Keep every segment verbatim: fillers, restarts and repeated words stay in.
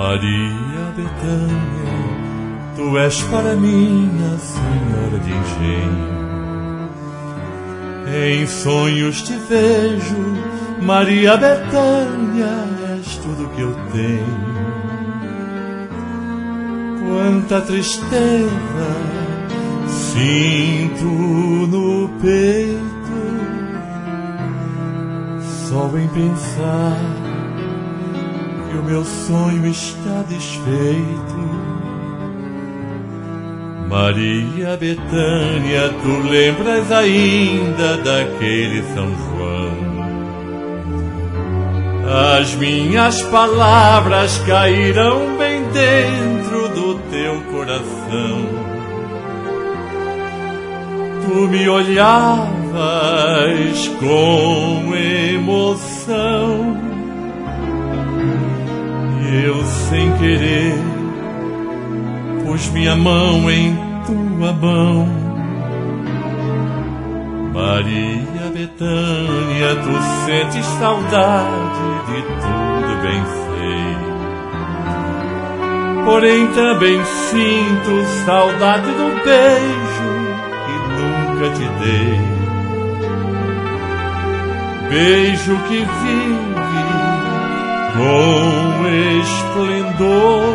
Maria Bethânia, tu és para mim a Senhora de engenho. Em sonhos te vejo, Maria Bethânia, és tudo que eu tenho. Quanta tristeza sinto no peito, só em pensar que o meu sonho está desfeito. Maria Bethânia, tu lembras ainda daquele São João? As minhas palavras caíram bem dentro do teu coração. Tu me olhavas com emoção e eu, sem querer, pus minha mão em tua mão. Maria Bethânia, tu sentes saudade de tudo, bem sei. Porém também sinto saudade do beijo que nunca te dei. Beijo que vive com esplendor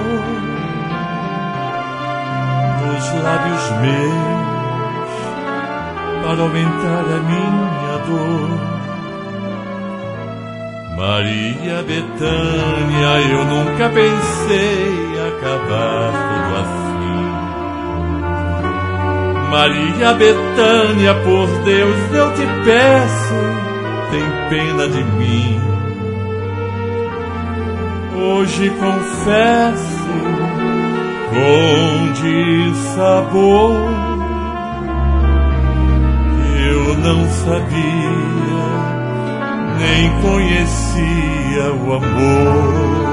nos lábios meus para aumentar a minha dor. Maria Bethânia, eu nunca pensei acabar tudo assim. Maria Bethânia, por Deus eu te peço, tem pena de mim. Hoje confesso com dissabor que eu não sabia, nem conhecia o amor.